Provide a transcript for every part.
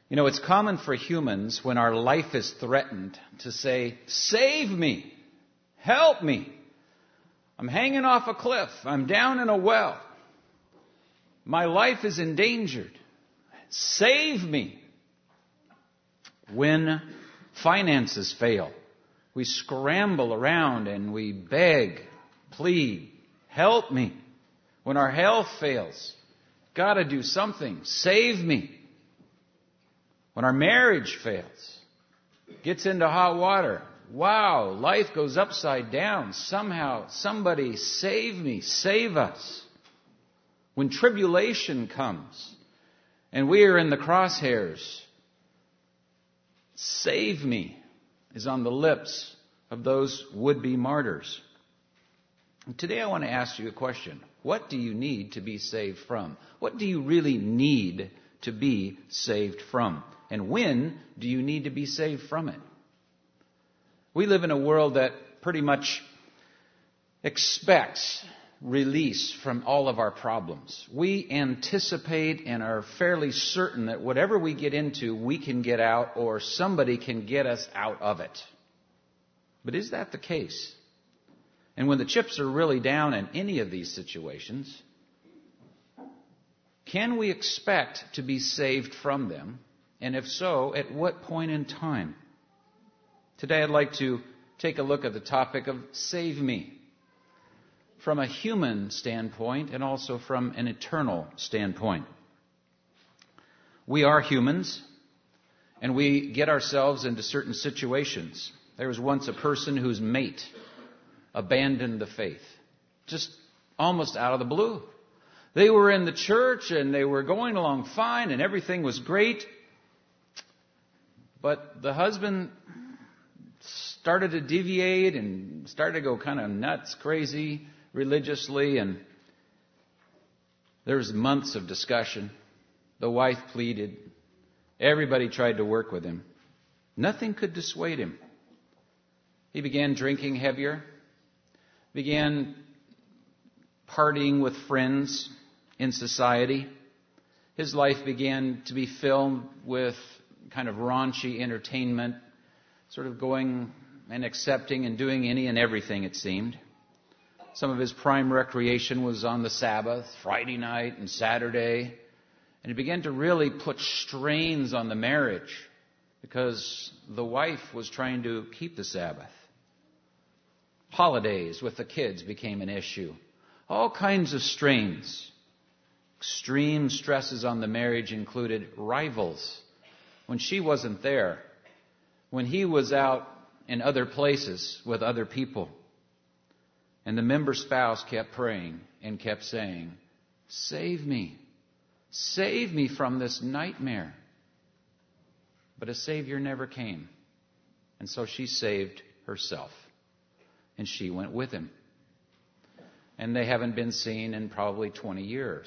You know, it's common for humans when our life is threatened to say, "Save me! Help me! I'm hanging off a cliff. I'm down in a well. My life is endangered. Save me!" When finances fail, we scramble around and we beg, plead, "Help me." When our health fails, "Got to do something. Save me." When our marriage fails, gets into hot water, wow, life goes upside down. Somehow, somebody save me, save us. When tribulation comes and we are in the crosshairs, "Save me" is on the lips of those would-be martyrs. And today I want to ask you a question. What do you need to be saved from? What do you really need to be saved from? And when do you need to be saved from it? We live in a world that pretty much expects release from all of our problems. We anticipate and are fairly certain that whatever we get into, we can get out or somebody can get us out of it. But is that the case? And when the chips are really down in any of these situations, can we expect to be saved from them? And if so, at what point in time? Today I'd like to take a look at the topic of save me from a human standpoint and also from an eternal standpoint. We are humans and we get ourselves into certain situations. There was once a person whose mate abandoned the faith, just almost out of the blue. They were in the church and they were going along fine and everything was great. But the husband started to deviate and started to go kind of nuts, crazy, religiously, and there was months of discussion. The wife pleaded. Everybody tried to work with him. Nothing could dissuade him. He began drinking heavier, began partying with friends in society. His life began to be filled with kind of raunchy entertainment, sort of going and accepting and doing any and everything, it seemed. Some of his prime recreation was on the Sabbath, Friday night and Saturday. And he began to really put strains on the marriage because the wife was trying to keep the Sabbath. Holidays with the kids became an issue. All kinds of strains. Extreme stresses on the marriage included rivals. When she wasn't there, when he was out in other places with other people. And the member spouse kept praying and kept saying, "Save me. Save me from this nightmare." But a Savior never came. And so she saved herself. And she went with him. And they haven't been seen in probably 20 years.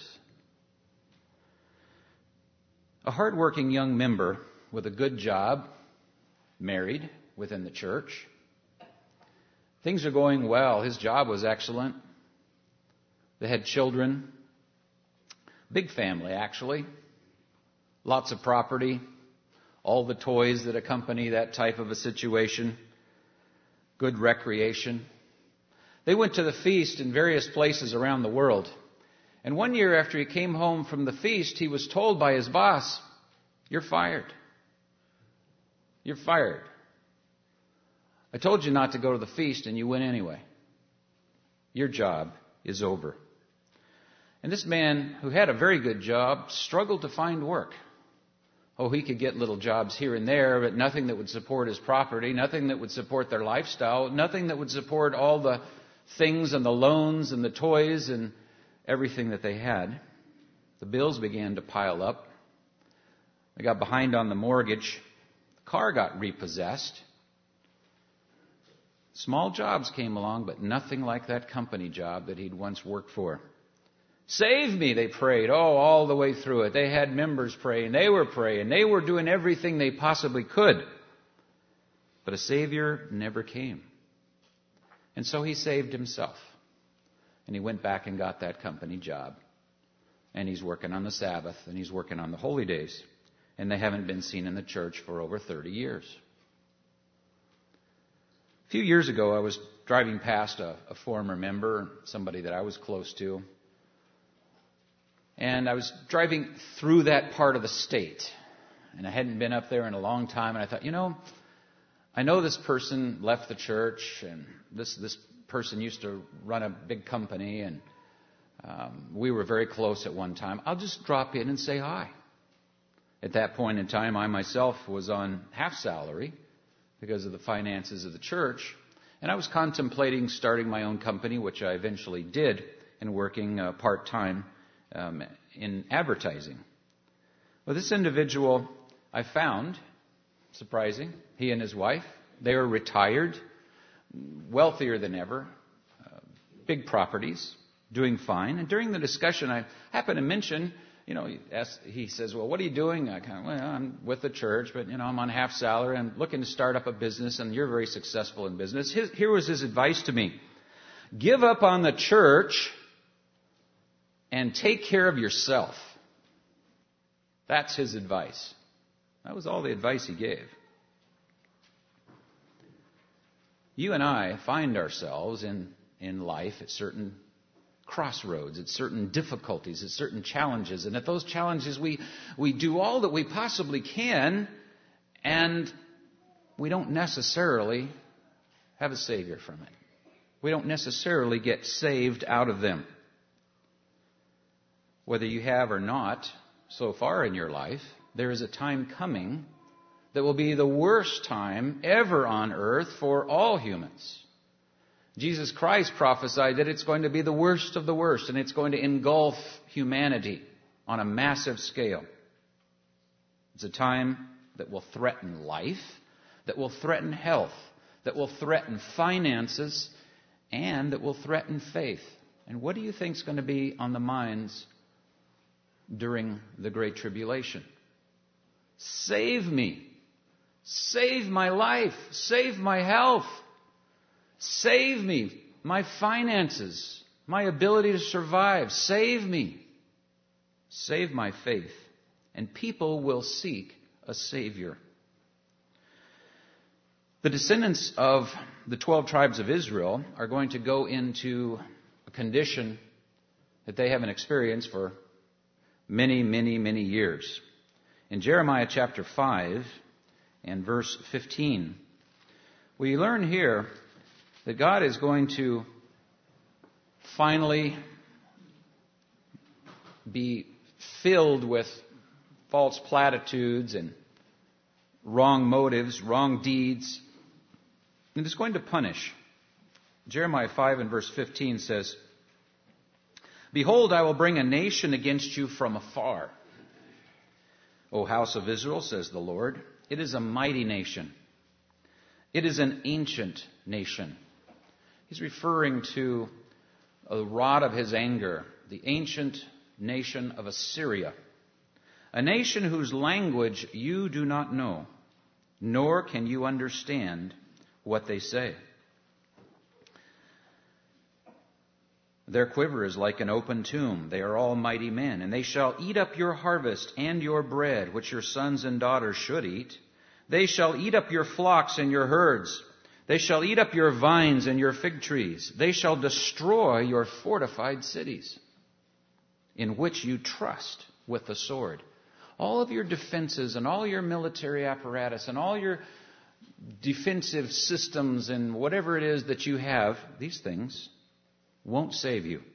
A hardworking young member with a good job, married within the church. Things are going well. His job was excellent. They had children. Big family, actually. Lots of property. All the toys that accompany that type of a situation. Good recreation. They went to the feast in various places around the world. And one year after he came home from the feast, he was told by his boss, "You're fired. You're fired. I told you not to go to the feast and you went anyway. Your job is over." And this man, who had a very good job, struggled to find work. Oh, he could get little jobs here and there, but nothing that would support his property, nothing that would support their lifestyle, nothing that would support all the things and the loans and the toys and everything that they had. The bills began to pile up. They got behind on the mortgage. The car got repossessed. Small jobs came along, but nothing like that company job that he'd once worked for. "Save me," they prayed. Oh, all the way through it. They had members praying. They were praying. They were doing everything they possibly could. But a Savior never came. And so he saved himself. And he went back and got that company job. And he's working on the Sabbath, and he's working on the holy days. and they haven't been seen in the church for over 30 years. A few years ago, I was driving past a former member, somebody that I was close to, and I was driving through that part of the state, and I hadn't been up there in a long time, and I thought, I know this person left the church, and this person used to run a big company, and we were very close at one time. I'll just drop in and say hi. At that point in time, I myself was on half salary because of the finances of the church, and I was contemplating starting my own company, which I eventually did, and working part-time in advertising. Well, this individual I found, surprising, he and his wife, they were retired, wealthier than ever, big properties, doing fine. And during the discussion, I happened to mention, he says, well, what are you doing? I'm with the church, but, I'm on half salary. I'm looking to start up a business, and you're very successful in business. Here was his advice to me. Give up on the church and take care of yourself. That's his advice. That was all the advice he gave. You and I find ourselves in life at certain crossroads, at certain difficulties, at certain challenges. And at those challenges, we do all that we possibly can, and we don't necessarily have a Savior from it. We don't necessarily get saved out of them. Whether you have or not, so far in your life, there is a time coming that will be the worst time ever on earth for all humans. Jesus Christ prophesied that it's going to be the worst of the worst, and it's going to engulf humanity on a massive scale. It's a time that will threaten life, that will threaten health, that will threaten finances, and that will threaten faith. And what do you think is going to be on the minds during the Great Tribulation? Save me. Save my life. Save my health. Save me, my finances, my ability to survive. Save me. Save my faith. And people will seek a Savior. The descendants of the 12 tribes of Israel are going to go into a condition that they haven't experienced for many, many, many years. In Jeremiah chapter 5 and verse 15, we learn here that God is going to finally be filled with false platitudes and wrong motives, wrong deeds, and is going to punish. Jeremiah 5 and verse 15 says, Behold, I will bring a nation against you from afar. O house of Israel, says the Lord, it is a mighty nation. It is an ancient nation. He's referring to the rod of his anger, the ancient nation of Assyria, a nation whose language you do not know, nor can you understand what they say. Their quiver is like an open tomb. They are all mighty men, and they shall eat up your harvest and your bread, which your sons and daughters should eat. They shall eat up your flocks and your herds. They shall eat up your vines and your fig trees. They shall destroy your fortified cities, in which you trust with the sword. All of your defenses and all your military apparatus and all your defensive systems and whatever it is that you have, these things won't save you.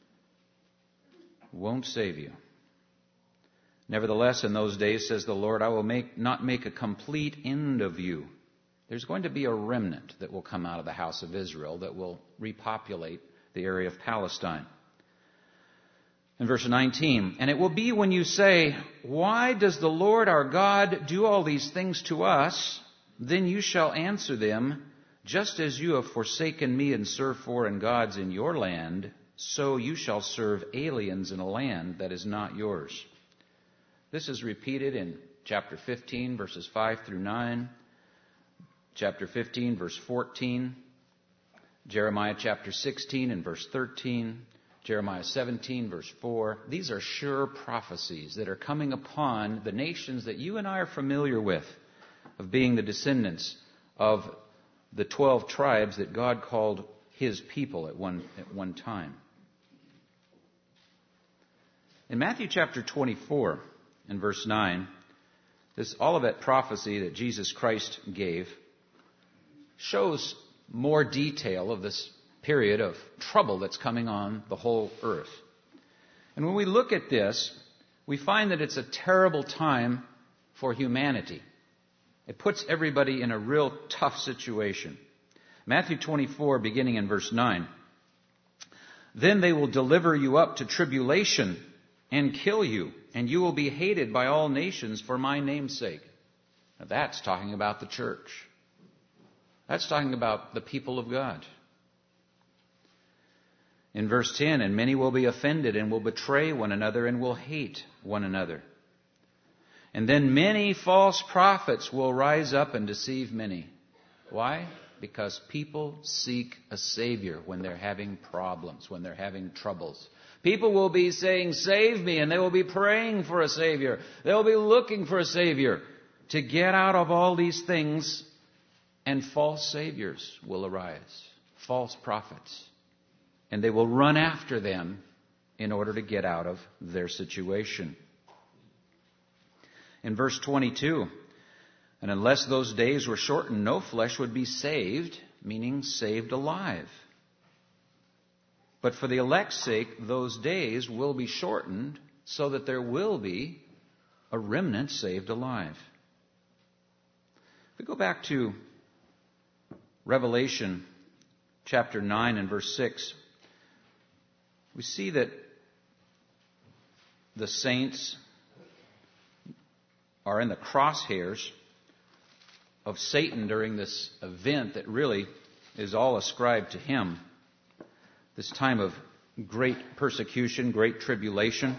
Won't save you. Nevertheless, in those days, says the Lord, I will not make a complete end of you. There's going to be a remnant that will come out of the house of Israel that will repopulate the area of Palestine. In verse 19, and it will be when you say, Why does the Lord our God do all these things to us? Then you shall answer them, Just as you have forsaken me and served foreign gods in your land, so you shall serve aliens in a land that is not yours. This is repeated in chapter 15, verses 5 through 9, chapter 15, verse 14, Jeremiah chapter 16 and verse 13, Jeremiah 17, verse 4. These are sure prophecies that are coming upon the nations that you and I are familiar with, of being the descendants of the 12 tribes that God called His people at one time. In Matthew chapter 24 and verse 9, this Olivet prophecy that Jesus Christ gave shows more detail of this period of trouble that's coming on the whole earth. And when we look at this, we find that it's a terrible time for humanity. It puts everybody in a real tough situation. Matthew 24, beginning in verse 9. Then they will deliver you up to tribulation and kill you, and you will be hated by all nations for my name's sake. Now that's talking about the church. That's talking about the people of God. In verse 10, and many will be offended and will betray one another and will hate one another. And then many false prophets will rise up and deceive many. Why? Because people seek a Savior when they're having problems, when they're having troubles. People will be saying, save me, and they will be praying for a Savior. They will be looking for a Savior to get out of all these things, and false saviors will arise, false prophets. And they will run after them in order to get out of their situation. In verse 22, and unless those days were shortened, no flesh would be saved, meaning saved alive. But for the elect's sake, those days will be shortened so that there will be a remnant saved alive. If we go back to Revelation chapter 9 and verse 6, we see that the saints are in the crosshairs of Satan during this event that really is all ascribed to him. This time of great persecution, great tribulation.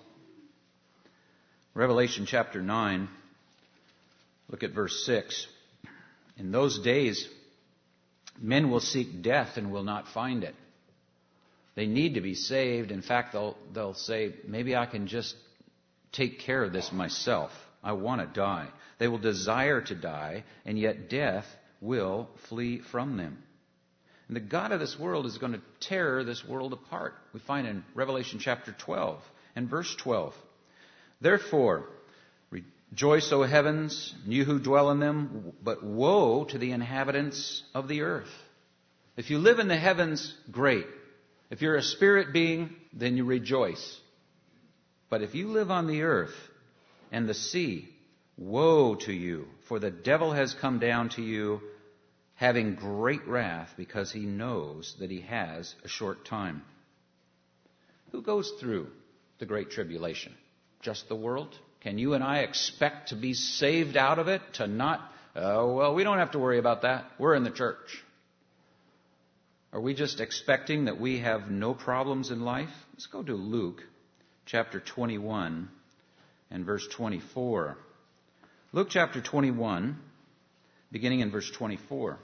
Revelation chapter 9, look at verse 6. In those days, men will seek death and will not find it. They need to be saved. In fact, they'll say, maybe I can just take care of this myself. I want to die. They will desire to die, and yet death will flee from them. And the God of this world is going to tear this world apart. We find in Revelation chapter 12 and verse 12. Therefore, rejoice, O heavens, and you who dwell in them, but woe to the inhabitants of the earth. If you live in the heavens, great. If you're a spirit being, then you rejoice. But if you live on the earth and the sea, woe to you, for the devil has come down to you, having great wrath, because he knows that he has a short time. Who goes through the great tribulation? Just the world? Can you and I expect to be saved out of it? To not, we don't have to worry about that. We're in the church. Are we just expecting that we have no problems in life? Let's go to Luke chapter 21 and verse 24. Luke chapter 21, beginning in verse 24.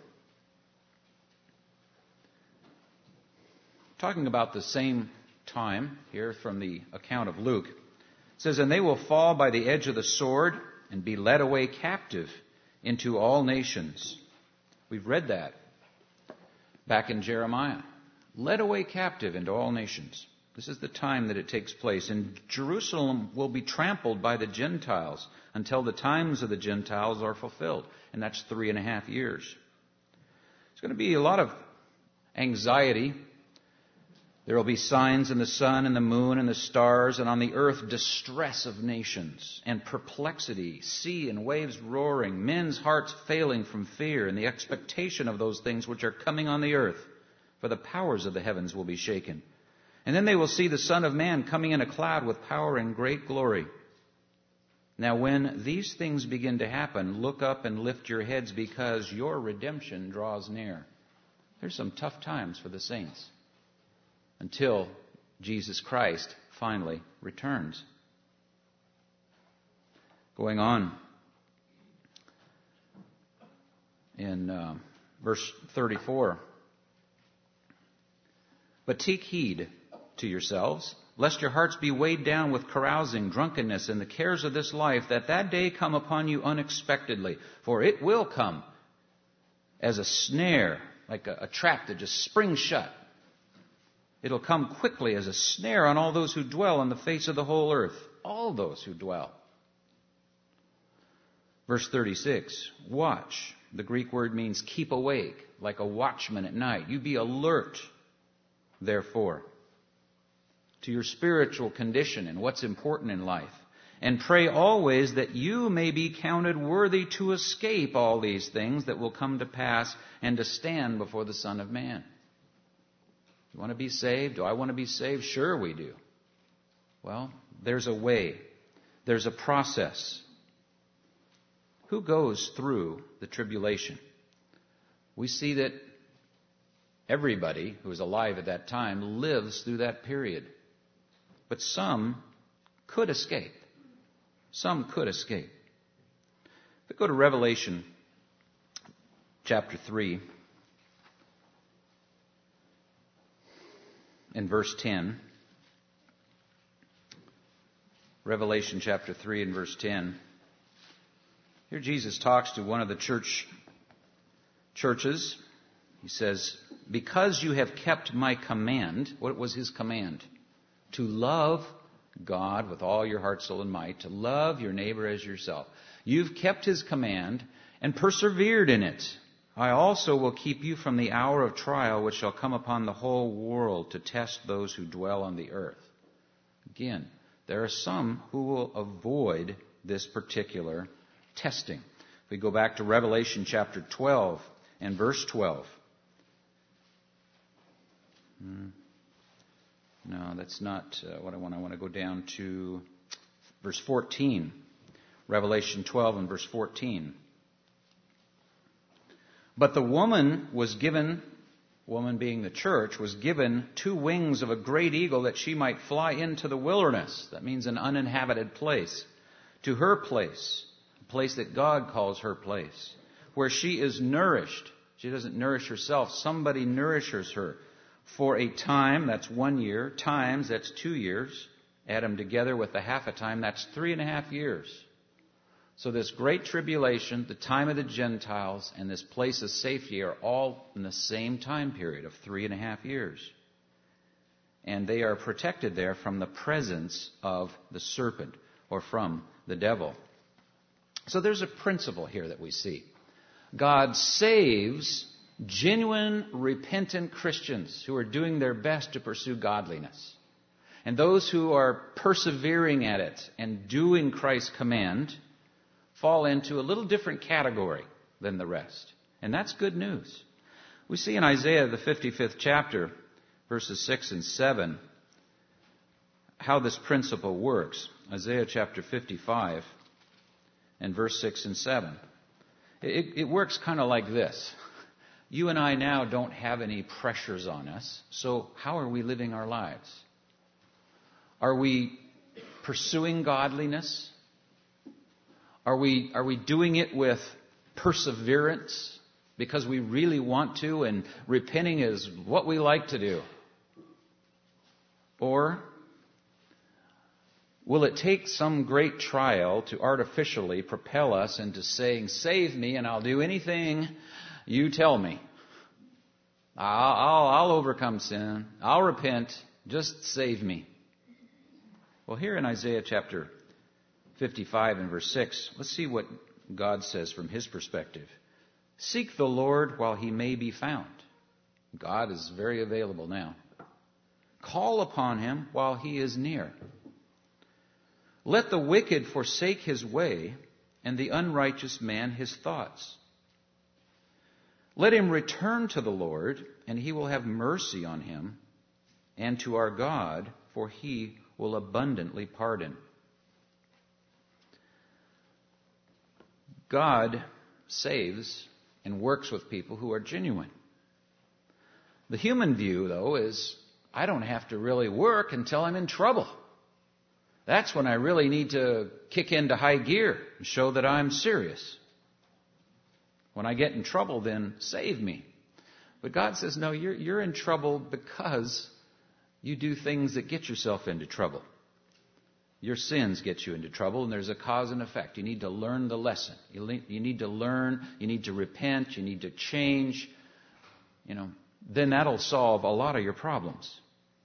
Talking about the same time here from the account of Luke. It says, and they will fall by the edge of the sword and be led away captive into all nations. We've read that back in Jeremiah. Led away captive into all nations. This is the time that it takes place. And Jerusalem will be trampled by the Gentiles until the times of the Gentiles are fulfilled. And that's 3.5 years. There's going to be a lot of anxiety. There will be signs in the sun and the moon and the stars, and on the earth distress of nations and perplexity, sea and waves roaring, men's hearts failing from fear and the expectation of those things which are coming on the earth. For the powers of the heavens will be shaken. And then they will see the Son of Man coming in a cloud with power and great glory. Now when these things begin to happen, look up and lift your heads, because your redemption draws near. There's some tough times for the saints until Jesus Christ finally returns. Going on in verse 34. But take heed, to yourselves, lest your hearts be weighed down with carousing, drunkenness, and the cares of this life, that day come upon you unexpectedly. For it will come as a snare, like a trap that just springs shut. It'll come quickly as a snare on all those who dwell on the face of the whole earth. All those who dwell. Verse 36, watch. The Greek word means keep awake, like a watchman at night. You be alert, therefore, to your spiritual condition and what's important in life. And pray always that you may be counted worthy to escape all these things that will come to pass and to stand before the Son of Man. You want to be saved? Do I want to be saved? Sure we do. Well, there's a way. There's a process. Who goes through the tribulation? We see that everybody who was alive at that time lives through that period. But some could escape. Some could escape. If we go to Revelation chapter 3 and verse 10. Revelation chapter 3 and verse 10. Here Jesus talks to one of the churches. He says, because you have kept my command. What was his command? To love God with all your heart, soul, and might. To love your neighbor as yourself. You've kept his command and persevered in it. I also will keep you from the hour of trial which shall come upon the whole world to test those who dwell on the earth. Again, there are some who will avoid this particular testing. If we go back to Revelation chapter 12 and verse 12. No, that's not what I want. I want to go down to verse 14. Revelation 12 and verse 14. But the woman was given, woman being the church, was given 2 wings of a great eagle that she might fly into the wilderness. That means an uninhabited place. To her place, a place that God calls her place, where she is nourished. She doesn't nourish herself. Somebody nourishes her. For a time, that's 1 year. Times, that's 2 years. Add them together with the half a time, that's 3.5 years. So this great tribulation, the time of the Gentiles, and this place of safety are all in the same time period of 3.5 years. And they are protected there from the presence of the serpent, or from the devil. So there's a principle here that we see. God saves genuine, repentant Christians who are doing their best to pursue godliness. And those who are persevering at it and doing Christ's command fall into a little different category than the rest. And that's good news. We see in Isaiah, the 55th chapter, verses 6 and 7, how this principle works. Isaiah chapter 55 and verse 6 and 7. It works kind of like this. You and I now don't have any pressures on us, so how are we living our lives? Are we pursuing godliness? Are we doing it with perseverance because we really want to and repenting is what we like to do? Or will it take some great trial to artificially propel us into saying, save me and I'll do anything you tell me. I'll overcome sin. I'll repent. Just save me. Well, here in Isaiah chapter 55 and verse 6, let's see what God says from his perspective. Seek the Lord while he may be found. God is very available now. Call upon him while he is near. Let the wicked forsake his way, and the unrighteous man his thoughts. Let him return to the Lord, and he will have mercy on him, and to our God, for he will abundantly pardon. God saves and works with people who are genuine. The human view, though, is I don't have to really work until I'm in trouble. That's when I really need to kick into high gear and show that I'm serious. When I get in trouble, then save me. But God says, no, you're in trouble because you do things that get yourself into trouble. Your sins get you into trouble, and there's a cause and effect. You need to learn the lesson. You need to learn, you need to repent, you need to change. Then that'll solve a lot of your problems.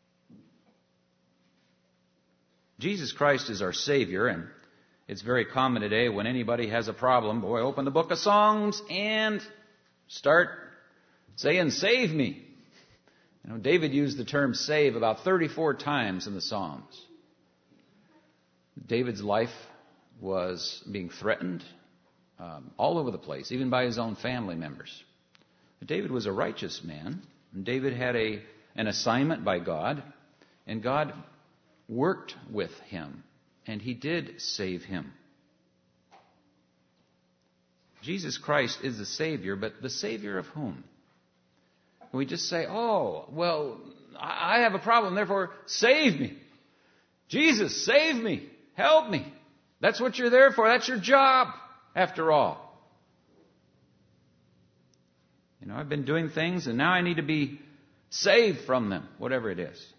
Jesus Christ is our Savior, and it's very common today when anybody has a problem, boy, open the book of Psalms and start saying, "Save me." David used the term save about 34 times in the Psalms. David's life was being threatened all over the place, even by his own family members. But David was a righteous man, and David had an assignment by God, and God worked with him, and he did save him. Jesus Christ is the Savior, but the Savior of whom? We just say, "Oh, well, I have a problem, therefore save me. Jesus, save me. Help me." That's what you're there for. That's your job, after all. I've been doing things, and now I need to be saved from them, whatever it is.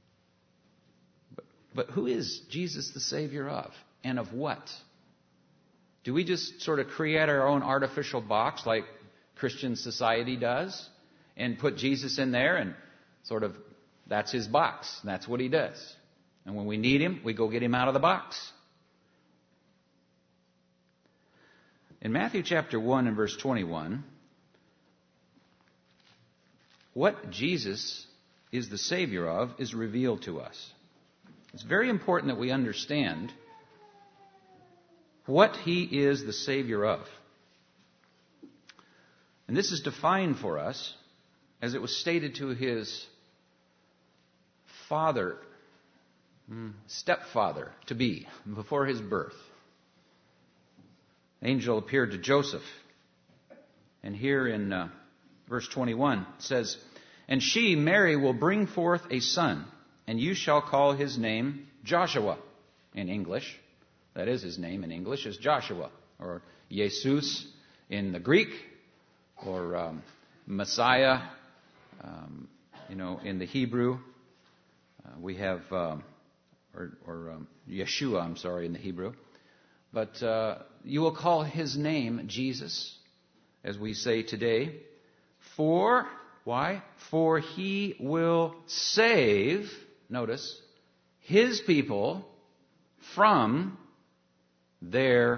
But who is Jesus the Savior of? And of what? Do we just sort of create our own artificial box like Christian society does and put Jesus in there and sort of that's his box. And that's what he does. And when we need him, we go get him out of the box. In Matthew chapter 1 and verse 21, what Jesus is the Savior of is revealed to us. It's very important that we understand what he is the Savior of. And this is defined for us as it was stated to his stepfather to be before his birth. An angel appeared to Joseph. And here in verse 21 it says, "And she, Mary, will bring forth a son, and you shall call his name Joshua." In English, that is his name in English, is Joshua, or Jesus in the Greek, or Messiah, in the Hebrew. We have, Yeshua, in the Hebrew. But you will call his name Jesus, as we say today. Why? For he will save, notice, his people from their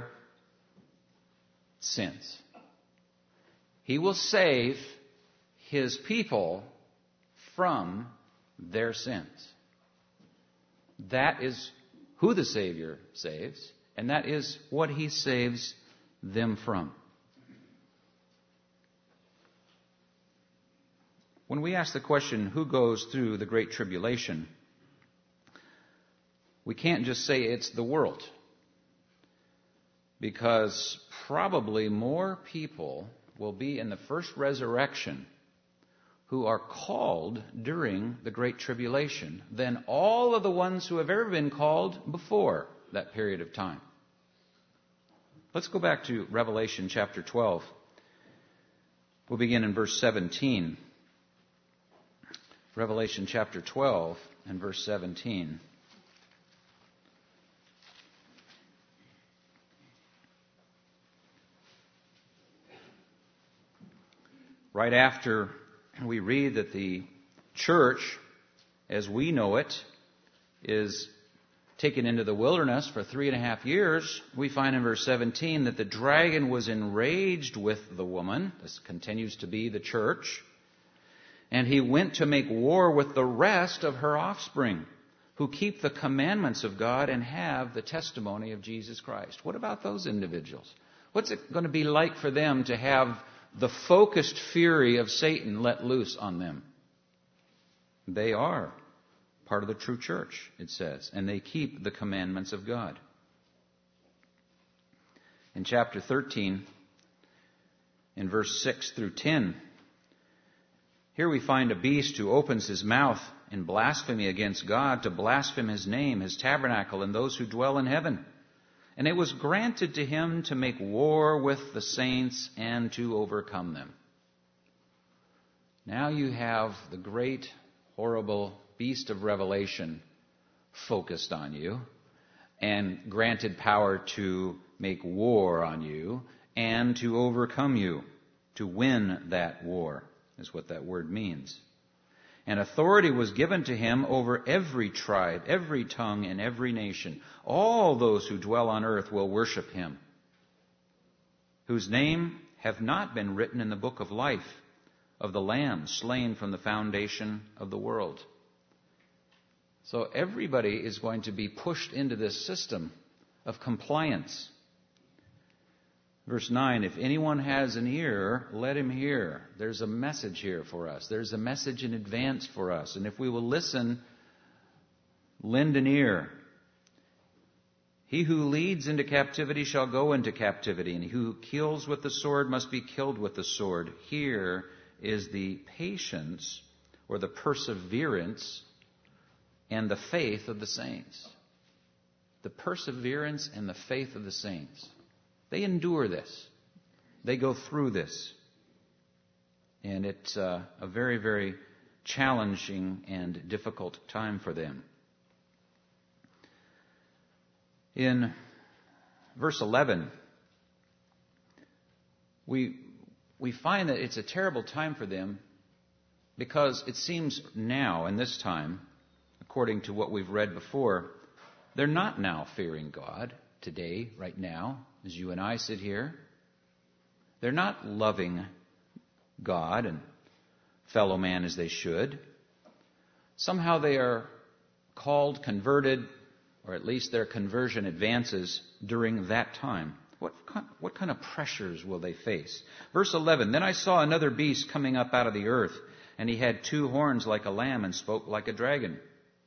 sins. He will save his people from their sins. That is who the Savior saves, and that is what he saves them from. When we ask the question, who goes through the Great Tribulation, we can't just say it's the world. Because probably more people will be in the first resurrection who are called during the Great Tribulation than all of the ones who have ever been called before that period of time. Let's go back to Revelation chapter 12. We'll begin in verse 17. Revelation chapter 12 and verse 17. Right after we read that the church, as we know it, is taken into the wilderness for 3.5 years, we find in verse 17 that the dragon was enraged with the woman. This continues to be the church. And he went to make war with the rest of her offspring, who keep the commandments of God and have the testimony of Jesus Christ. What about those individuals? What's it going to be like for them to have the focused fury of Satan let loose on them? They are part of the true church, it says, and they keep the commandments of God. In chapter 13, in verse 6 through 10, here we find a beast who opens his mouth in blasphemy against God to blaspheme his name, his tabernacle, and those who dwell in heaven. And it was granted to him to make war with the saints and to overcome them. Now you have the great, horrible beast of revelation focused on you and granted power to make war on you and to overcome you, to win that war, is what that word means. And authority was given to him over every tribe, every tongue, and every nation. All those who dwell on earth will worship him, whose name have not been written in the book of life of the Lamb slain from the foundation of the world. So everybody is going to be pushed into this system of compliance. Verse 9, if anyone has an ear, let him hear. There's a message here for us. There's a message in advance for us. And if we will listen, lend an ear. He who leads into captivity shall go into captivity, and he who kills with the sword must be killed with the sword. Here is the patience or the perseverance and the faith of the saints. The perseverance and the faith of the saints. They endure this. They go through this. And it's a very, very challenging and difficult time for them. In verse 11, we find that it's a terrible time for them because it seems now, in this time, according to what we've read before, they're not now fearing God today, right now, as you and I sit here. They're not loving God and fellow man as they should. Somehow they are called, converted, or at least their conversion advances during that time. What kind of pressures will they face? Verse 11, then I saw another beast coming up out of the earth, and he had 2 horns like a lamb and spoke like a dragon.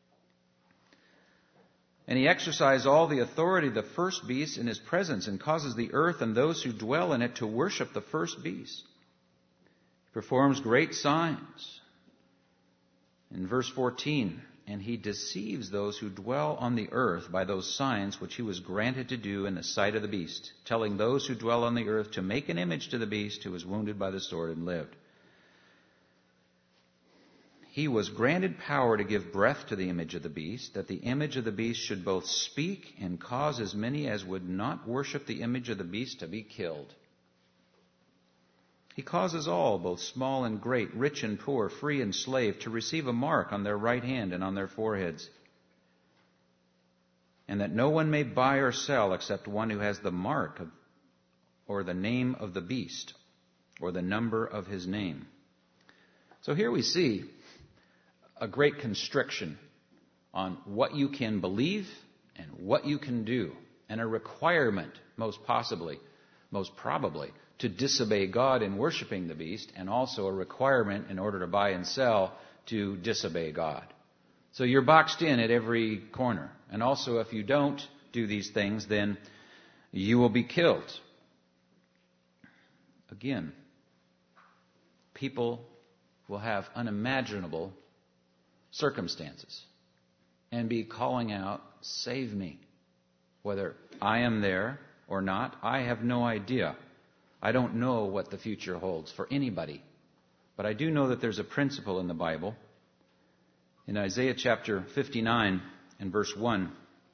And he exercised all the authority of the first beast in his presence and causes the earth and those who dwell in it to worship the first beast. He performs great signs. In verse 14, and he deceives those who dwell on the earth by those signs which he was granted to do in the sight of the beast, telling those who dwell on the earth to make an image to the beast who was wounded by the sword and lived. He was granted power to give breath to the image of the beast, that the image of the beast should both speak and cause as many as would not worship the image of the beast to be killed. He causes all, both small and great, rich and poor, free and slave, to receive a mark on their right hand and on their foreheads, and that no one may buy or sell except one who has the mark of, or the name of the beast, or the number of his name. So here we see a great constriction on what you can believe and what you can do, and a requirement, most probably, to disobey God in worshiping the beast, and also a requirement in order to buy and sell to disobey God. So you're boxed in at every corner. And also if you don't do these things, then you will be killed. Again, people will have unimaginable circumstances and be calling out, save me. Whether I am there or not, I have no idea. I don't know what the future holds for anybody. But I do know that there's a principle in the Bible. In Isaiah chapter 59 and verse 1.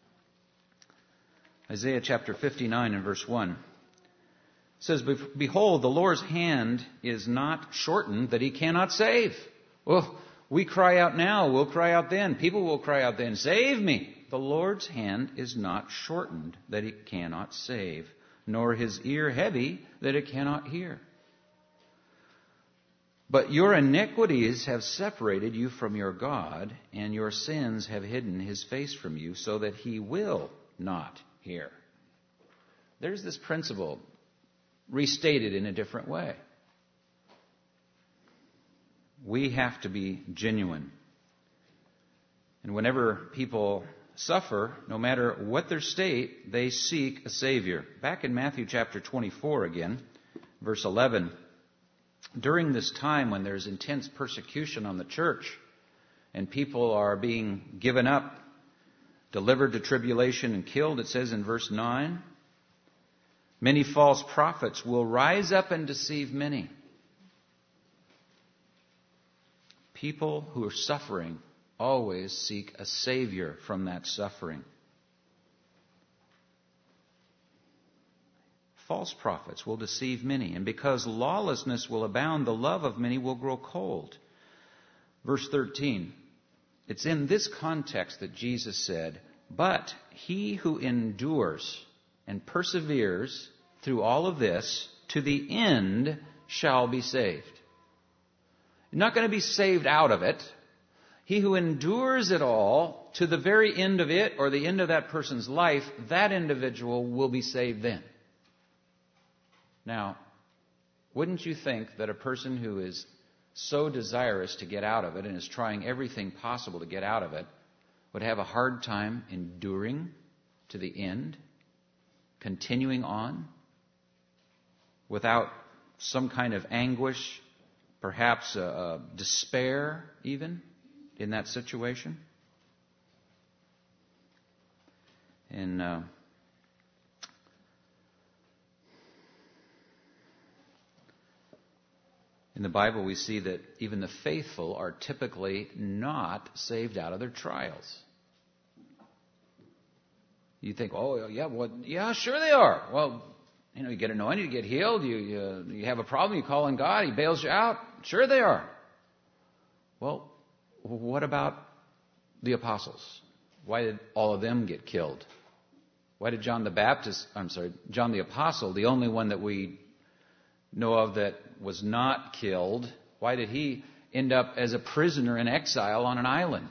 Isaiah chapter 59 and verse 1. It says, behold, the Lord's hand is not shortened that he cannot save. Well, we cry out now, we'll cry out then. People will cry out then, save me. The Lord's hand is not shortened that he cannot save, nor his ear heavy that it cannot hear. But your iniquities have separated you from your God, and your sins have hidden his face from you, so that he will not hear. There's this principle restated in a different way. We have to be genuine. And whenever people suffer, no matter what their state, they seek a Savior. Back in Matthew chapter 24 again, verse 11, during this time when there's intense persecution on the church and people are being given up, delivered to tribulation and killed, it says in verse 9, many false prophets will rise up and deceive many. People who are suffering always seek a Savior from that suffering. False prophets will deceive many, and because lawlessness will abound, the love of many will grow cold. Verse 13, it's in this context that Jesus said, "But he who endures and perseveres through all of this, to the end shall be saved." You're not going to be saved out of it. He who endures it all to the very end of it, or the end of that person's life, that individual will be saved then. Now, wouldn't you think that a person who is so desirous to get out of it and is trying everything possible to get out of it would have a hard time enduring to the end, continuing on, without some kind of anguish, perhaps despair even in that situation? In the Bible, we see that even the faithful are typically not saved out of their trials. You think, oh, yeah, well, yeah, sure they are. Well, you get anointed, you get healed, you have a problem, you call on God, He bails you out. Sure they are. Well, what about the apostles? Why did all of them get killed? Why did John the Apostle, the only one that we know of that was not killed, why did he end up as a prisoner in exile on an island?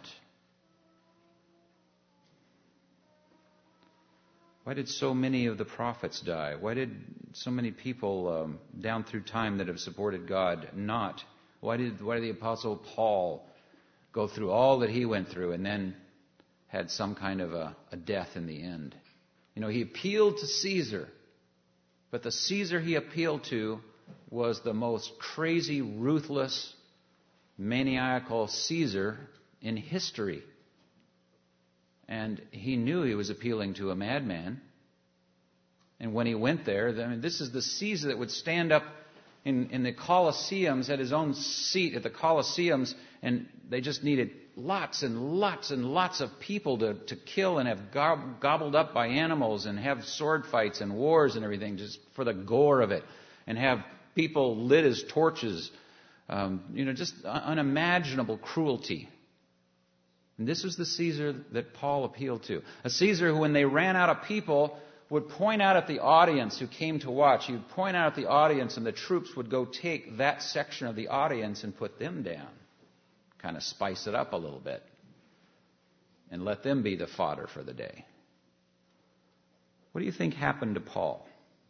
Why did so many of the prophets die? Why did so many people down through time that have supported God not? Why did the Apostle Paul go through all that he went through and then had some kind of a death in the end? He appealed to Caesar, but the Caesar he appealed to was the most crazy, ruthless, maniacal Caesar in history. And he knew he was appealing to a madman. And when he went there, this is the Caesar that would stand up in the Colosseums, had his own seat at the Colosseums, and they just needed lots and lots and lots of people to kill and have gobbled up by animals and have sword fights and wars and everything just for the gore of it, and have people lit as torches, just unimaginable cruelty. And this was the Caesar that Paul appealed to. A Caesar who, when they ran out of people, would point out at the audience who came to watch. He would point out at the audience, and the troops would go take that section of the audience and put them down. Kind of spice it up a little bit. And let them be the fodder for the day. What do you think happened to Paul?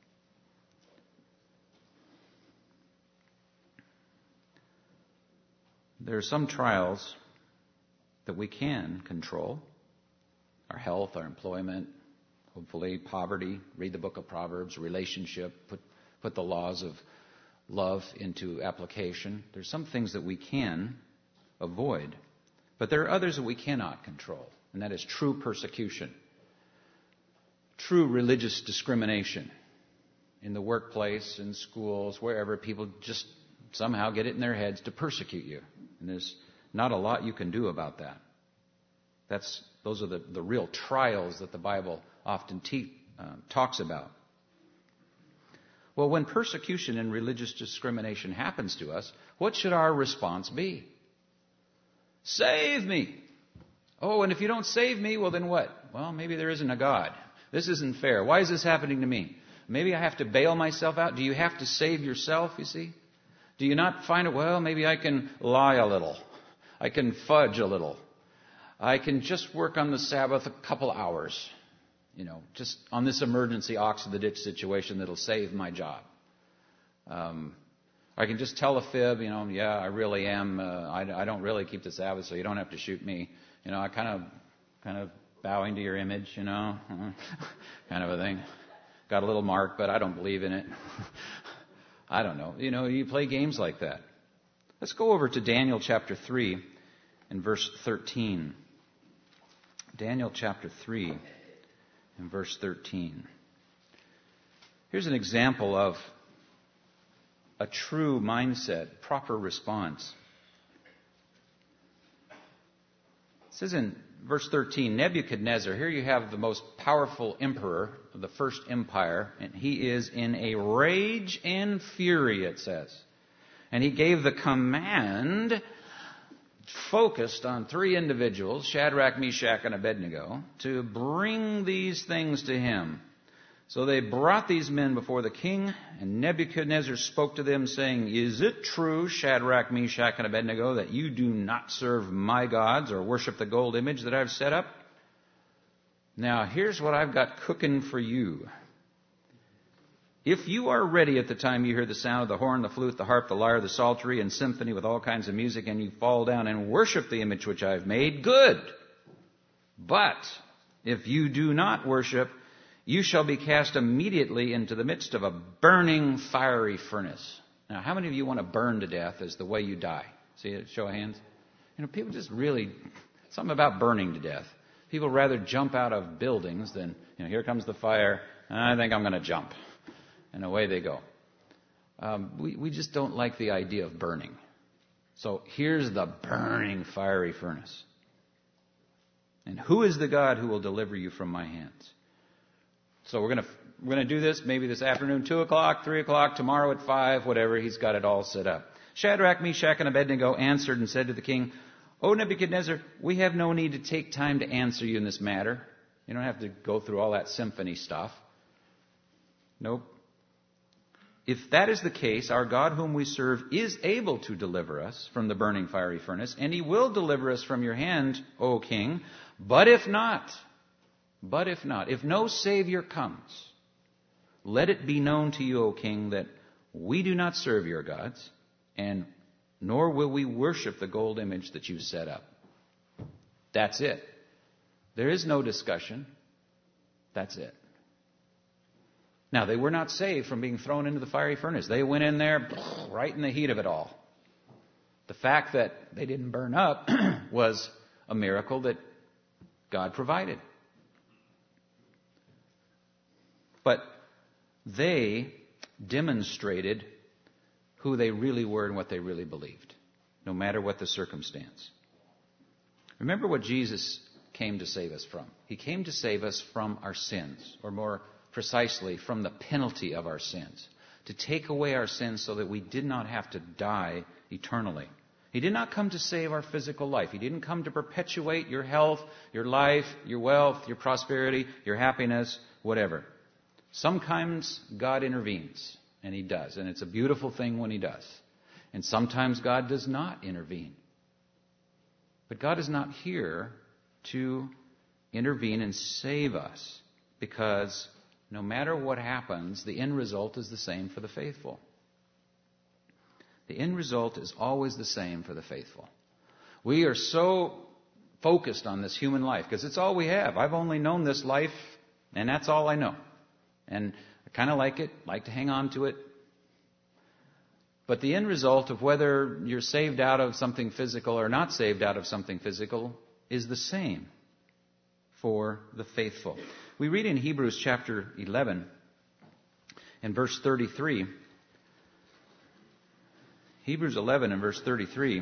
There are some trials that we can control. Our health, our employment, hopefully poverty. Read the book of Proverbs, relationship. Put the laws of love into application. There's some things that we can avoid. But there are others that we cannot control. And that is true persecution. True religious discrimination. In the workplace, in schools, wherever, people just somehow get it in their heads to persecute you. And there's not a lot you can do about that. Those are the real trials that the Bible often talks about. Well, when persecution and religious discrimination happens to us, what should our response be? Save me! Oh, and if you don't save me, well then what? Well, maybe there isn't a God. This isn't fair. Why is this happening to me? Maybe I have to bail myself out. Do you have to save yourself, you see? Do you not find it, well, maybe I can lie a little. I can fudge a little. I can just work on the Sabbath a couple hours. Just on this emergency ox in the ditch situation that'll save my job. I can just tell a fib, yeah, I really am. I don't really keep the Sabbath, so you don't have to shoot me. I kind of bowing to your image, kind of a thing. Got a little mark, but I don't believe in it. I don't know. You play games like that. Let's go over to Daniel chapter 3 and verse 13. Daniel chapter 3 and verse 13. Here's an example of a true mindset, proper response. It says in verse 13, Nebuchadnezzar, here you have the most powerful emperor of the first empire, and he is in a rage and fury, it says. And he gave the command, focused on three individuals, Shadrach, Meshach, and Abednego, to bring these things to him. So they brought these men before the king, and Nebuchadnezzar spoke to them, saying, "Is it true, Shadrach, Meshach, and Abednego, that you do not serve my gods or worship the gold image that I've set up? Now, here's what I've got cooking for you. If you are ready at the time you hear the sound of the horn, the flute, the harp, the lyre, the psaltery, and symphony with all kinds of music, and you fall down and worship the image which I've made, good. But if you do not worship, you shall be cast immediately into the midst of a burning fiery furnace." Now, how many of you want to burn to death as the way you die? See it? Show of hands. People just really, something about burning to death. People rather jump out of buildings than, here comes the fire, I think I'm going to jump. And away they go. We just don't like the idea of burning. So here's the burning fiery furnace. And who is the God who will deliver you from my hands? So we're going to do this maybe this afternoon, 2 o'clock, 3 o'clock, tomorrow at 5, whatever. He's got it all set up. Shadrach, Meshach, and Abednego answered and said to the king, "O Nebuchadnezzar, we have no need to take time to answer you in this matter." You don't have to go through all that symphony stuff. Nope. "If that is the case, our God whom we serve is able to deliver us from the burning fiery furnace, and he will deliver us from your hand, O king. But if not, if no Savior comes, let it be known to you, O king, that we do not serve your gods, and nor will we worship the gold image that you set up." That's it. There is no discussion. That's it. Now, they were not saved from being thrown into the fiery furnace. They went in there right in the heat of it all. The fact that they didn't burn up was a miracle that God provided. But they demonstrated who they really were and what they really believed, no matter what the circumstance. Remember what Jesus came to save us from. He came to save us from our sins, or more precisely, from the penalty of our sins, to take away our sins so that we did not have to die eternally. He did not come to save our physical life. He didn't come to perpetuate your health, your life, your wealth, your prosperity, your happiness, whatever. Sometimes God intervenes, and he does, and it's a beautiful thing when he does. And sometimes God does not intervene. But God is not here to intervene and save us, because no matter what happens, the end result is the same for the faithful. The end result is always the same for the faithful. We are so focused on this human life because it's all we have. I've only known this life, and that's all I know. And I kind of like it, like to hang on to it. But the end result of whether you're saved out of something physical or not saved out of something physical is the same for the faithful. We read in Hebrews chapter 11 and verse 33. Hebrews 11 and verse 33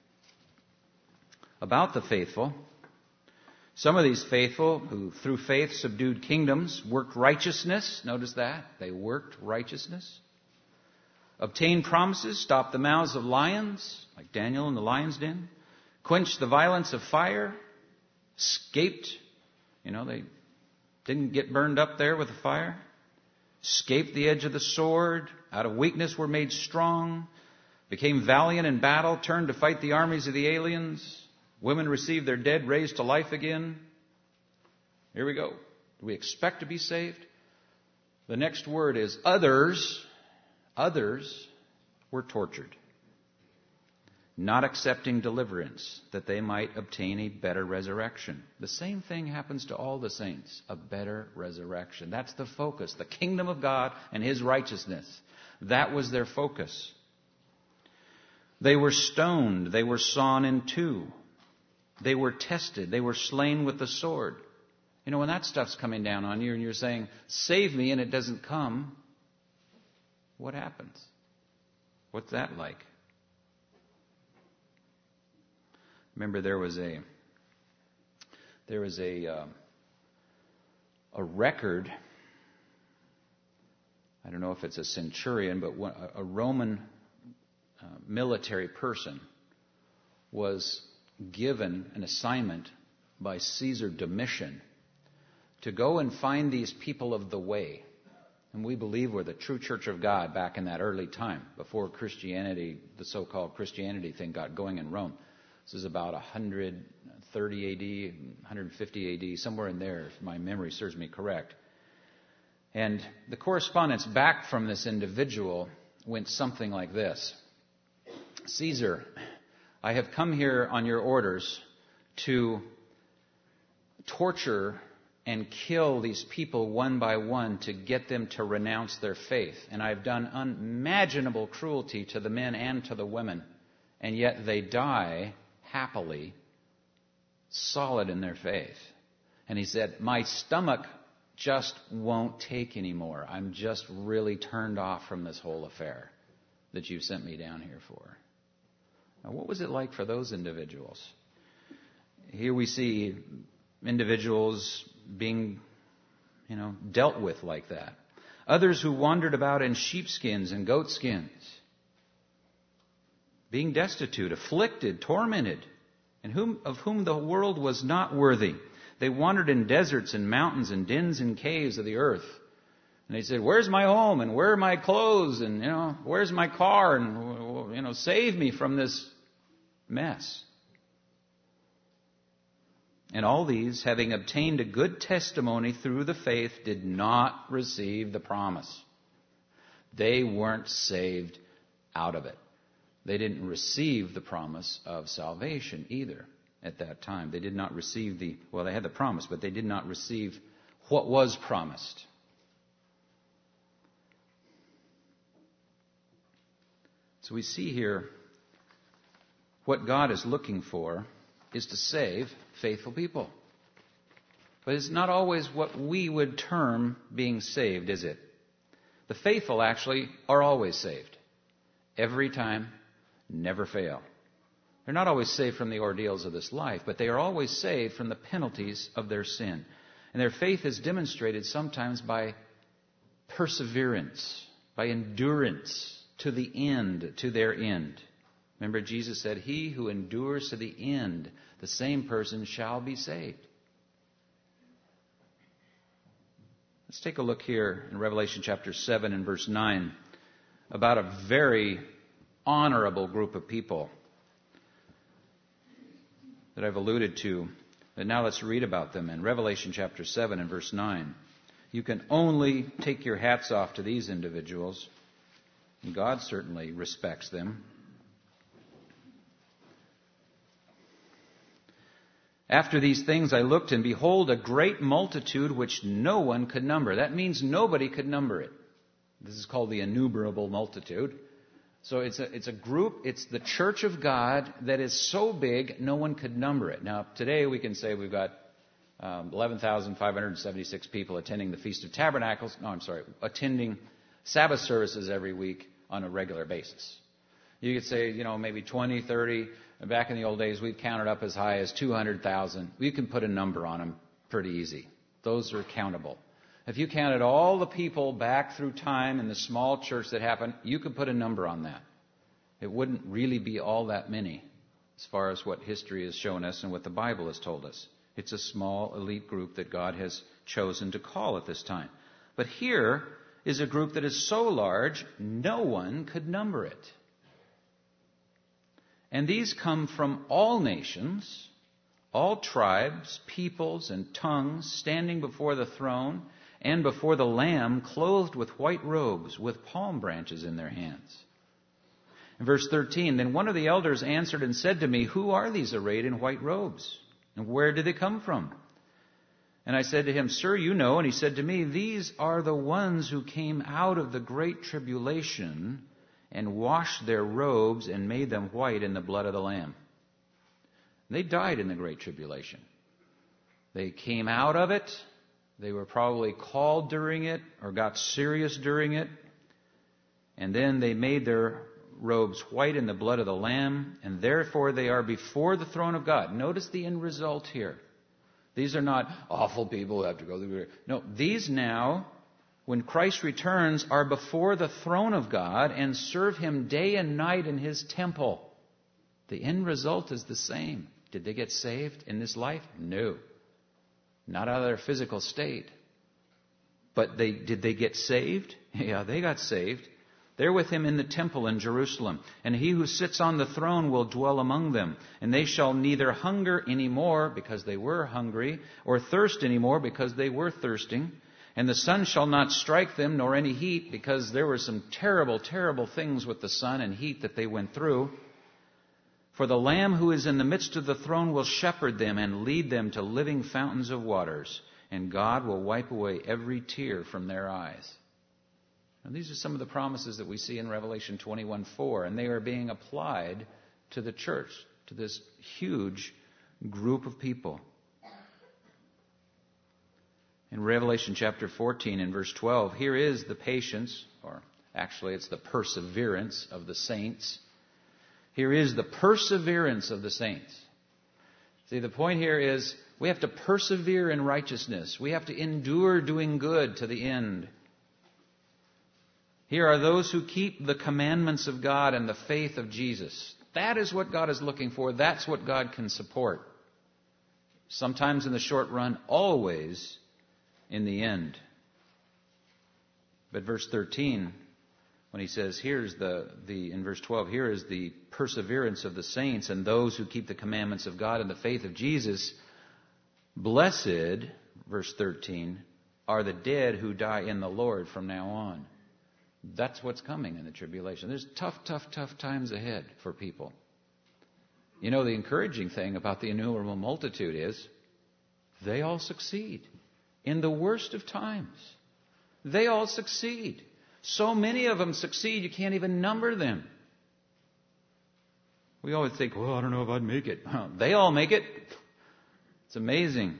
about the faithful. Some of these faithful who through faith subdued kingdoms, worked righteousness. Notice that. They worked righteousness. Obtained promises, stopped the mouths of lions, like Daniel in the lion's den. Quenched the violence of fire. Escaped. They didn't get burned up there with the fire. Escaped the edge of the sword. Out of weakness were made strong. Became valiant in battle. Turned to fight the armies of the aliens. Women received their dead raised to life again. Here we go. Do we expect to be saved? The next word is others. Others were tortured, not accepting deliverance, that they might obtain a better resurrection. The same thing happens to all the saints, a better resurrection. That's the focus, the kingdom of God and his righteousness. That was their focus. They were stoned. They were sawn in two. They were tested. They were slain with the sword. When that stuff's coming down on you and you're saying, save me, and it doesn't come, what happens? What's that like? Remember, there was a there is a record. I don't know if it's a centurion, but a Roman military person was given an assignment by Caesar Domitian to go and find these people of the way. And we believe were the true church of God back in that early time, before Christianity, the so-called Christianity thing got going in Rome. This is about 130 AD, 150 AD, somewhere in there, if my memory serves me correct. And the correspondence back from this individual went something like this. Caesar, I have come here on your orders to torture and kill these people one by one to get them to renounce their faith. And I've done unimaginable cruelty to the men and to the women. And yet they die happily, solid in their faith. And he said, my stomach just won't take anymore. I'm just really turned off from this whole affair that you sent me down here for. Now, what was it like for those individuals? Here we see individuals being, dealt with like that. Others who wandered about in sheepskins and goatskins, being destitute, afflicted, tormented, and of whom the world was not worthy. They wandered in deserts and mountains and dens and caves of the earth. And they said, where's my home? And where are my clothes? And, where's my car? And, save me from this mess. And all these, having obtained a good testimony through the faith, did not receive the promise. They weren't saved out of it. They didn't receive the promise of salvation either at that time. They did not receive they had the promise, but they did not receive what was promised. So we see here what God is looking for is to save faithful people. But it's not always what we would term being saved, is it? The faithful actually are always saved. Every time, never fail. They're not always saved from the ordeals of this life, but they are always saved from the penalties of their sin. And their faith is demonstrated sometimes by perseverance, by endurance to the end, to their end. Remember, Jesus said, he who endures to the end, the same person shall be saved. Let's take a look here in Revelation chapter 7 and verse 9 about a very honorable group of people that I've alluded to. But now let's read about them in Revelation chapter 7 and verse 9. You can only take your hats off to these individuals, and God certainly respects them. After these things I looked, and behold, a great multitude which no one could number. That means nobody could number it. This is called the innumerable multitude. So it's a group, it's the church of God that is so big no one could number it. Now, today we can say we've got 11,576 people attending the Feast of Tabernacles. Attending Sabbath services every week on a regular basis. You could say, maybe 20, 30. Back in the old days, we've counted up as high as 200,000. We can put a number on them pretty easy. Those are countable. If you counted all the people back through time in the small church that happened, you could put a number on that. It wouldn't really be all that many as far as what history has shown us and what the Bible has told us. It's a small elite group that God has chosen to call at this time. But here is a group that is so large, no one could number it. And these come from all nations, all tribes, peoples, and tongues, standing before the throne and before the Lamb, clothed with white robes, with palm branches in their hands. In verse 13, then one of the elders answered and said to me, who are these arrayed in white robes? And where did they come from? And I said to him, sir, you know. And he said to me, these are the ones who came out of the great tribulation and washed their robes and made them white in the blood of the Lamb. They died in the great tribulation. They came out of it. They were probably called during it or got serious during it. And then they made their robes white in the blood of the Lamb, and therefore they are before the throne of God. Notice the end result here. These are not awful people who have to go through. No, these now, when Christ returns, are before the throne of God and serve Him day and night in His temple. The end result is the same. Did they get saved in this life? No. Not out of their physical state. But did they get saved? Yeah, they got saved. They're with Him in the temple in Jerusalem. And He who sits on the throne will dwell among them. And they shall neither hunger anymore, because they were hungry, or thirst anymore, because they were thirsting. And the sun shall not strike them, nor any heat, because there were some terrible, terrible things with the sun and heat that they went through. For the Lamb who is in the midst of the throne will shepherd them and lead them to living fountains of waters. And God will wipe away every tear from their eyes. Now, these are some of the promises that we see in Revelation 21:4, and they are being applied to the church, to this huge group of people. In Revelation chapter 14 and verse 12, here is the patience, or actually it's the perseverance of the saints. Here is the perseverance of the saints. See, the point here is we have to persevere in righteousness. We have to endure doing good to the end. Here are those who keep the commandments of God and the faith of Jesus. That is what God is looking for. That's what God can support. Sometimes in the short run, always in the end. But verse 13, when he says, here's in verse 12, here is the perseverance of the saints and those who keep the commandments of God and the faith of Jesus. Blessed, verse 13, are the dead who die in the Lord from now on. That's what's coming in the tribulation. There's tough times ahead for people. You know, the encouraging thing about the innumerable multitude is they all succeed. In the worst of times, they all succeed. So many of them succeed, you can't even number them. We always think, well, I don't know if I'd make it. They all make it. It's amazing.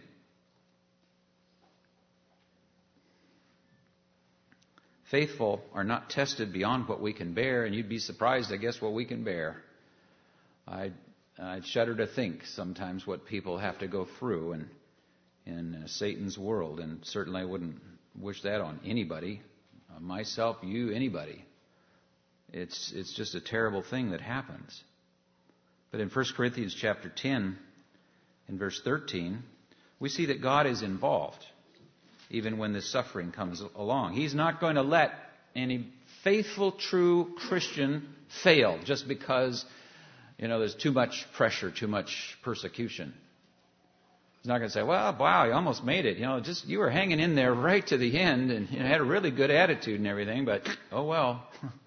Faithful are not tested beyond what we can bear, and you'd be surprised, I guess, what we can bear. I'd shudder to think sometimes what people have to go through in Satan's world, and certainly I wouldn't wish that on anybody, myself, you, anybody. It's just a terrible thing that happens. But in 1 Corinthians chapter 10, in verse 13, we see that God is involved, even when this suffering comes along. He's not going to let any faithful, true Christian fail just because, there's too much pressure, too much persecution. He's not going to say, well, wow, you almost made it. You were hanging in there right to the end and had a really good attitude and everything, but oh well.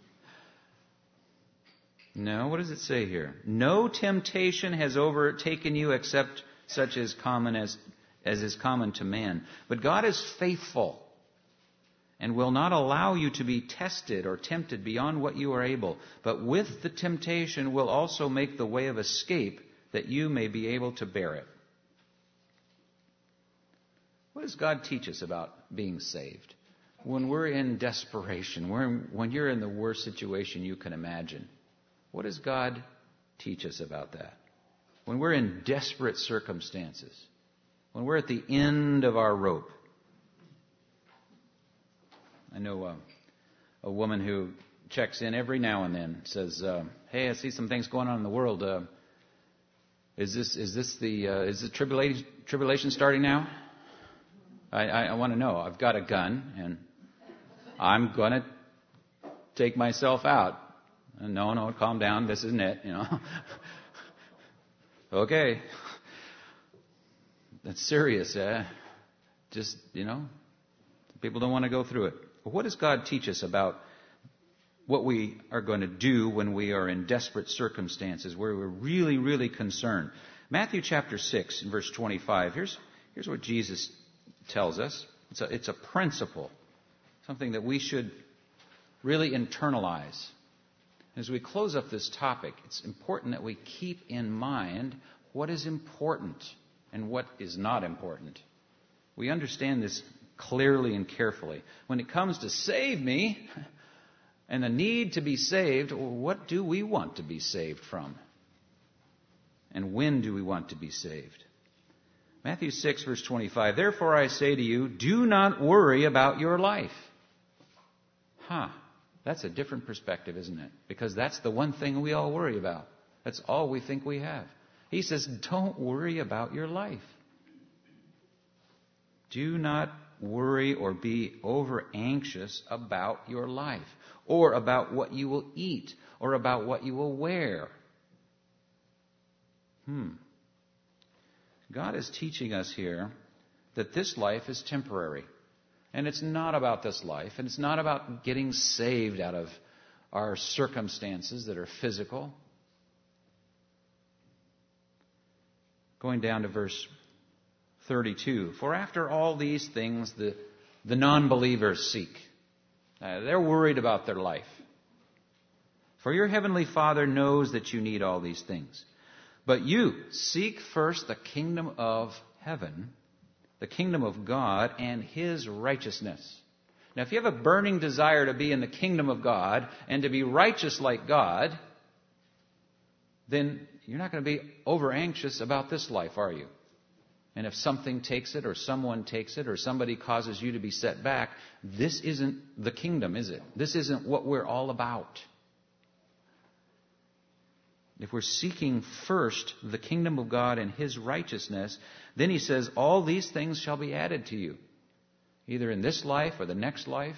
No, what does it say here? No temptation has overtaken you except such as is common to man. But God is faithful and will not allow you to be tested or tempted beyond what you are able. But with the temptation will also make the way of escape that you may be able to bear it. What does God teach us about being saved? When we're in desperation, when you're in the worst situation you can imagine, what does God teach us about that? When we're in desperate circumstances, when we're at the end of our rope. I know a woman who checks in every now and then, says, hey, I see some things going on in the world. Is the tribulation starting now? I want to know. I've got a gun, and I'm going to take myself out. No, calm down. This isn't it, Okay. That's serious. Just, people don't want to go through it. But what does God teach us about what we are going to do when we are in desperate circumstances, where we're really, really concerned? Matthew chapter 6 and verse 25. Here's what Jesus tells us. It's a principle, something that we should really internalize. As we close up this topic, it's important that we keep in mind what is important and what is not important. We understand this clearly and carefully. When it comes to save me and the need to be saved, what do we want to be saved from? And when do we want to be saved? Matthew 6, verse 25. Therefore I say to you, do not worry about your life. That's a different perspective, isn't it? Because that's the one thing we all worry about. That's all we think we have. He says, don't worry about your life. Do not worry or be over anxious about your life, or about what you will eat, or about what you will wear. God is teaching us here that this life is temporary. And it's not about this life, and it's not about getting saved out of our circumstances that are physical. Going down to verse 32. For after all these things the non-believers seek. They're worried about their life. For your heavenly Father knows that you need all these things. But you seek first the kingdom of heaven, the kingdom of God, and His righteousness. Now, if you have a burning desire to be in the kingdom of God and to be righteous like God, then you're not going to be over anxious about this life, are you? And if something takes it, or someone takes it, or somebody causes you to be set back, this isn't the kingdom, is it? This isn't what we're all about. If we're seeking first the kingdom of God and His righteousness, then He says, all these things shall be added to you, either in this life or the next life.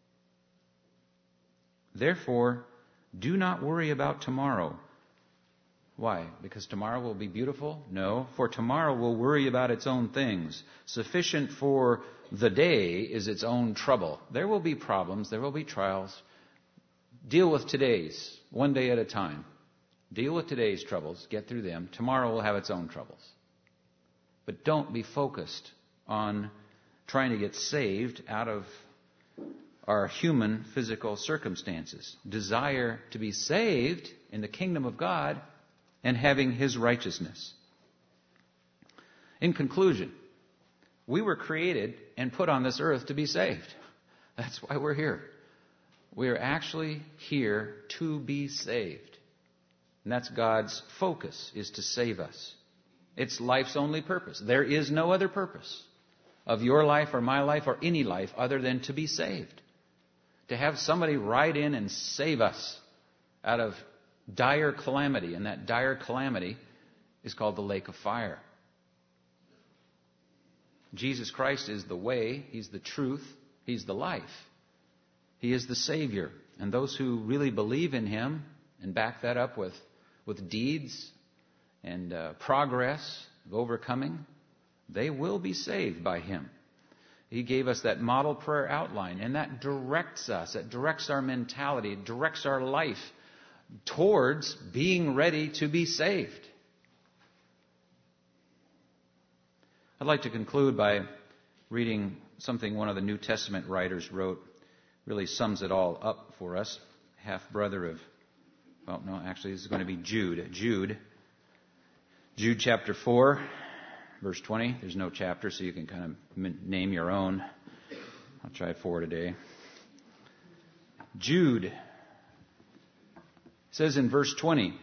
Therefore, do not worry about tomorrow. Why? Because tomorrow will be beautiful? No, for tomorrow will worry about its own things. Sufficient for the day is its own trouble. There will be problems, there will be trials. Deal with today's, one day at a time. Deal with today's troubles, get through them. Tomorrow will have its own troubles. But don't be focused on trying to get saved out of our human physical circumstances. Desire to be saved in the kingdom of God and having His righteousness. In conclusion, we were created and put on this earth to be saved. That's why we're here. We are actually here to be saved. And that's God's focus, is to save us. It's life's only purpose. There is no other purpose of your life or my life or any life other than to be saved. To have somebody ride in and save us out of dire calamity. And that dire calamity is called the lake of fire. Jesus Christ is the way, He's the truth, He's the life. He is the Savior. And those who really believe in Him and back that up with deeds and progress of overcoming, they will be saved by Him. He gave us that model prayer outline, and that directs us, it directs our mentality, it directs our life towards being ready to be saved. I'd like to conclude by reading something one of the New Testament writers wrote. Really sums it all up for us. Half-brother of, well, no, actually this is going to be Jude. Jude chapter 4, verse 20. There's no chapter, so you can kind of name your own. I'll try 4 today. Jude says in verse 20,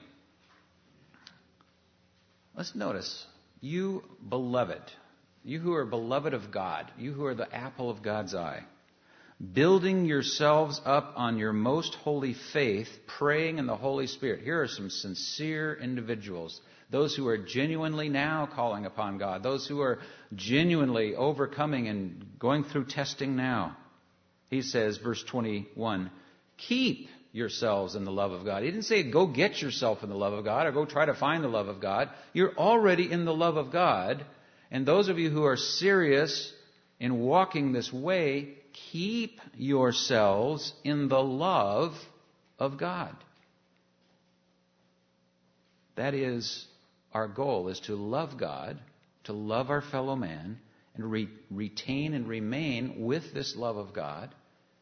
let's notice, you beloved, you who are beloved of God, you who are the apple of God's eye, building yourselves up on your most holy faith, praying in the Holy Spirit. Here are some sincere individuals, those who are genuinely now calling upon God, those who are genuinely overcoming and going through testing now. He says, verse 21, keep yourselves in the love of God. He didn't say go get yourself in the love of God or go try to find the love of God. You're already in the love of God. And those of you who are serious in walking this way, keep yourselves in the love of God. That is our goal, is to love God, to love our fellow man, and retain and remain with this love of God,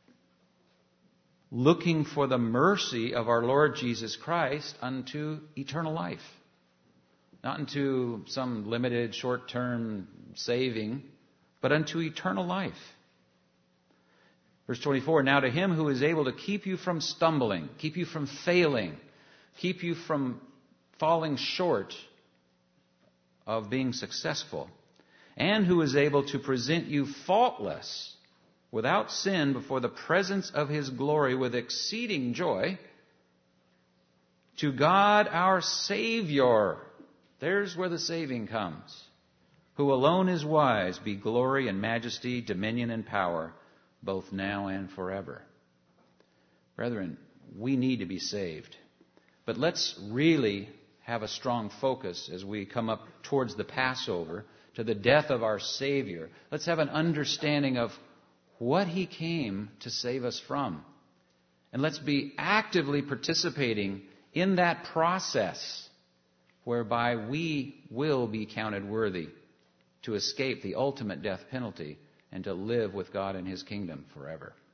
looking for the mercy of our Lord Jesus Christ unto eternal life. Not unto some limited short-term saving, but unto eternal life. Verse 24, now to Him who is able to keep you from stumbling, keep you from failing, keep you from falling short of being successful, and who is able to present you faultless, without sin, before the presence of His glory with exceeding joy. To God our Savior, there's where the saving comes, who alone is wise, be glory and majesty, dominion and power, both now and forever. Brethren, we need to be saved. But let's really have a strong focus as we come up towards the Passover, to the death of our Savior. Let's have an understanding of what He came to save us from. And let's be actively participating in that process whereby we will be counted worthy to escape the ultimate death penalty and to live with God in His kingdom forever.